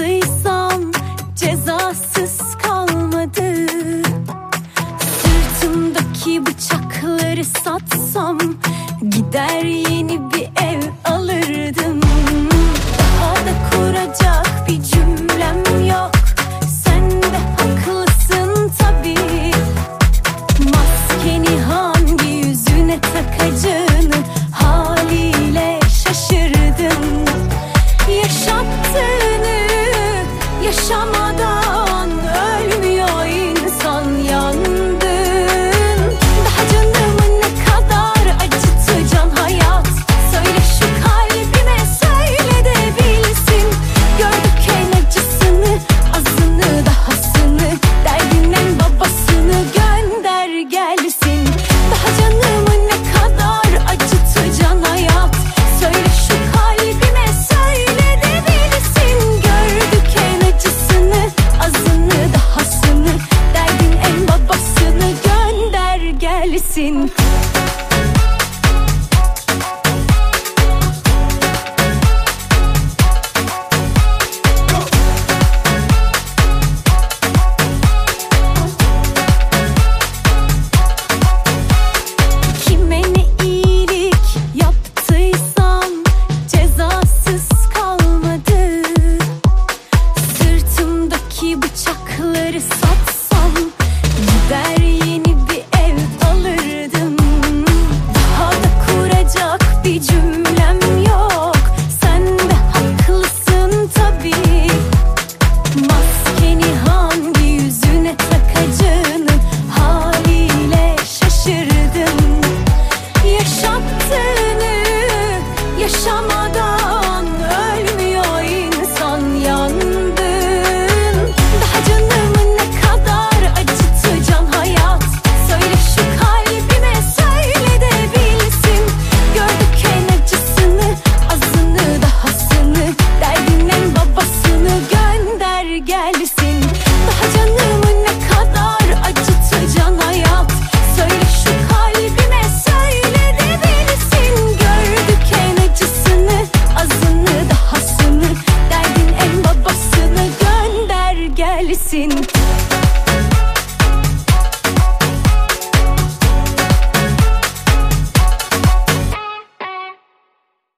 yaptıysam cezasız kalmadı. Sırtımdaki bıçakları satsam gider yeni bir ev alırdım. Daha da kuracak bir cümlem yok. Sen de haklısın tabii. Maskeni hangi yüzüne takacağını haliyle şaşırdım. Yaşattığını yaşamadan ölmüyor insan, yandın. Daha canımı ne kadar acıtacaksın hayat? Söyle şu kalbime, söyle de bilsin. Gördük en acısını, azını dahasını, derdin en babasını gönder gelsin. Daha canımı ne kadar acıtacaksın hayat? Söyle şu kalbime, söyle de bilsin. Gördük en acısını, azını dahasını, derdin en babasını gönder gelsin. Kime ne iyilik yaptıysam cezasız kalmadı. Sırtımdaki bıçakları satsam gider yeni bir ev alırdım. Daha da kuracak bir cümle